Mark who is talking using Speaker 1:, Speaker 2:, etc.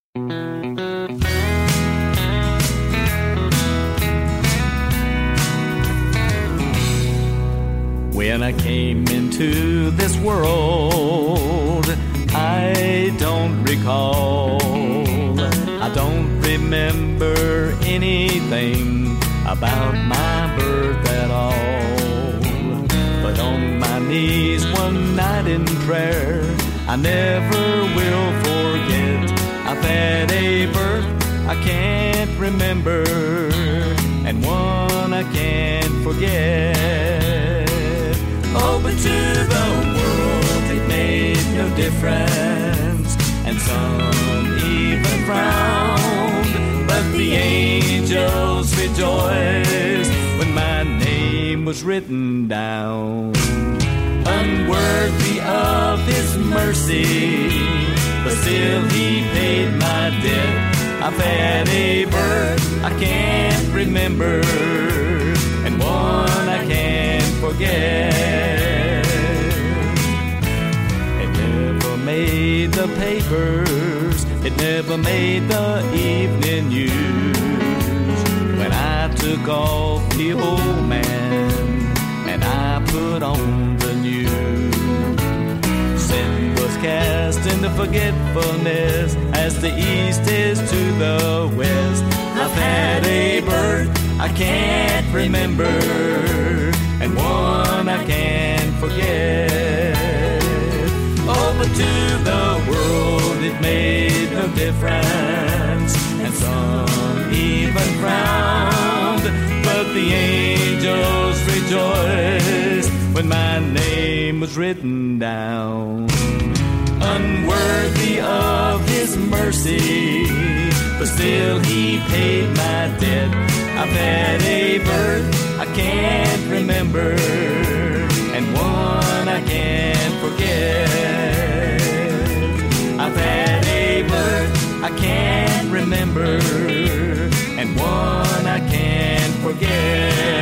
Speaker 1: When I came into this world, I don't recall. I don't remember anything about my birth at all. But on my knees one night in prayer, I never will forget. I've had a birth I can't remember, and one I can't forget. Oh, but to the world it made no difference, and some even frowned. But the angels rejoiced when my name was written down. Unworthy of his mercy, but still he paid my debt. I've had a birth I can't remember, and one I can't forget. It never made the papers, it never made the evening news. When I took off the old man and I put on the new, sin was cast into forgetfulness as the east is to the west. I've had a birth I can't remember, and one I can't forget. Oh, but to the world it made no difference, and some even frowned. But the angels rejoiced when my name was written down. Unworthy of his mercy, but still he paid my debt. I've had a birth I can't remember, and one I can't forget. I've had a birth I can't remember, and one I can't forget.